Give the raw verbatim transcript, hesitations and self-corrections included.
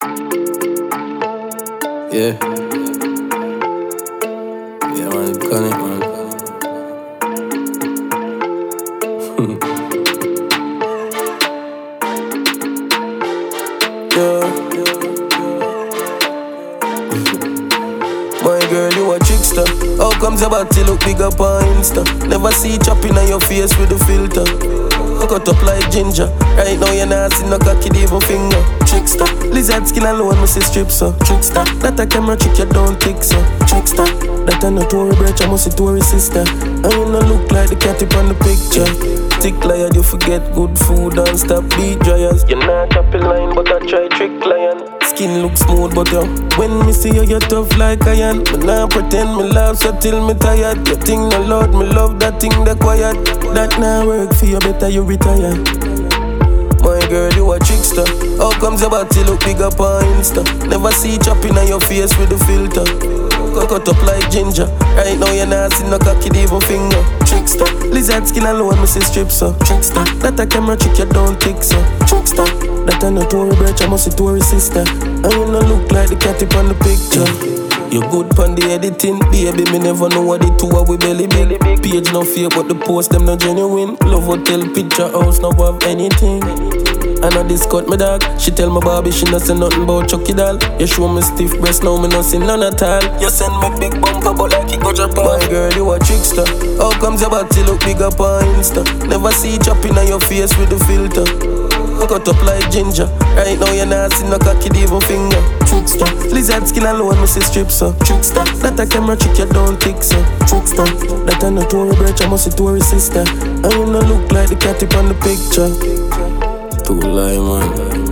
Yeah. Yeah, man, it's cunning, man. Yeah. My girl, you a trickster. How comes your body look big up on Insta? Never see chopping on your face with the filter. Cut up like ginger. Right now you're not see no cocky even finger. Trickster. Lizard skin alone, me see strips so. Trickster. That a camera trick you don't take so. Trickster. That a no Tory brother, I must see Tory sister. And you no look like the cat up on the picture. Tick lion, you forget good food and stop beat dryers. You're not chopping line, but I try trick lion. Skin look smooth, but yo, when me see you, you're tough like iron. Me nah pretend me laugh so till me tired. You think no loud, me love that thing that quiet. That nah work for you, better you retire. My girl, you a trickster. How comes your body look big up on Insta? Never see chopping on your face with the filter. Cut up like ginger. Right now you're not see no cocky even finger. Trickster. Lizard skin alone, me see strips so. Trickster. That a camera trick you don't take so. Trickster. That a no Tory brother, I must see Tory sister. And you no look like the cat up on the picture. You good pon the editing, baby, me never know what the two are we belly big. Page no fake, but the post them no genuine. Love hotel, picture house, no have anything. And I discut me dog. She tell me Bobby she no say nothing about Chucky doll. You show me stiff breast, now me no see none at all. You send me big bumper, but like it go drop off. My girl, you a trickster. How comes your body look big up on Insta? Never see chopping on your face with the filter. Cut up like ginger. Right now you're not see no cocky even finger. Trickster. Lizard skin alone, me see strips so. Trickster. That a camera trick you don't take so. Trickster. That a no Tory brother, I must see Tory sister. And you no look like the cat up on the picture. Too lie, man.